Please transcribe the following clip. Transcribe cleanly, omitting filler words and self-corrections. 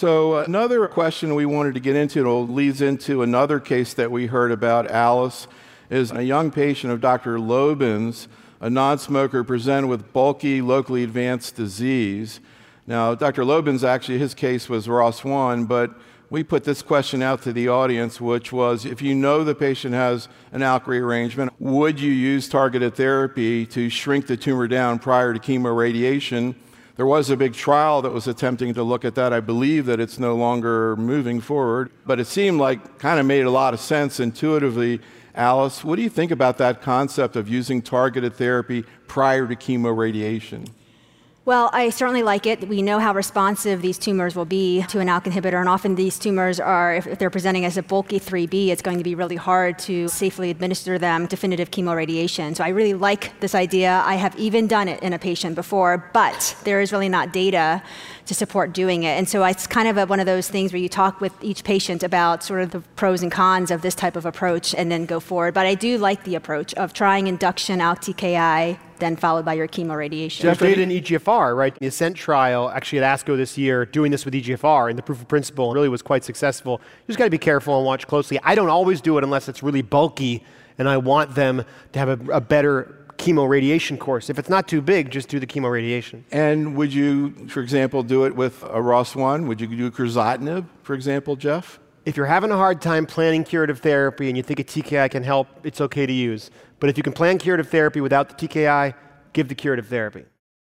So another question we wanted to get into, and it leads into another case that we heard about, Alice, is a young patient of Dr. Lobin's, a non-smoker presented with bulky, locally advanced disease. Now, Dr. Lobin's, actually, his case was ROS1, but we put this question out to the audience, which was, if you know the patient has an ALK rearrangement, would you use targeted therapy to shrink the tumor down prior to chemoradiation? There was a big trial that was attempting to look at that. I believe that it's no longer moving forward, but it seemed like kind of made a lot of sense intuitively. Alice, what do you think about that concept of using targeted therapy prior to chemoradiation? Well, I certainly like it. We know how responsive these tumors will be to an ALK inhibitor, and often these tumors are, if they're presenting as a bulky 3B, it's going to be really hard to safely administer them definitive chemoradiation. So I really like this idea. I have even done it in a patient before, but there is really not data to support doing it. And so it's kind of one of those things where you talk with each patient about sort of the pros and cons of this type of approach and then go forward. But I do like the approach of trying induction ALK TKI, then followed by your chemoradiation. There's data in EGFR, right? The ASCENT trial, actually at ASCO this year, doing this with EGFR, and the proof of principle really was quite successful. You just got to be careful and watch closely. I don't always do it unless it's really bulky, and I want them to have a better chemoradiation course. If it's not too big, just do the chemoradiation. And would you, for example, do it with a ROS1? Would you do crizotinib, for example, Jeff? If you're having a hard time planning curative therapy and you think a TKI can help, it's okay to use. But if you can plan curative therapy without the TKI, give the curative therapy.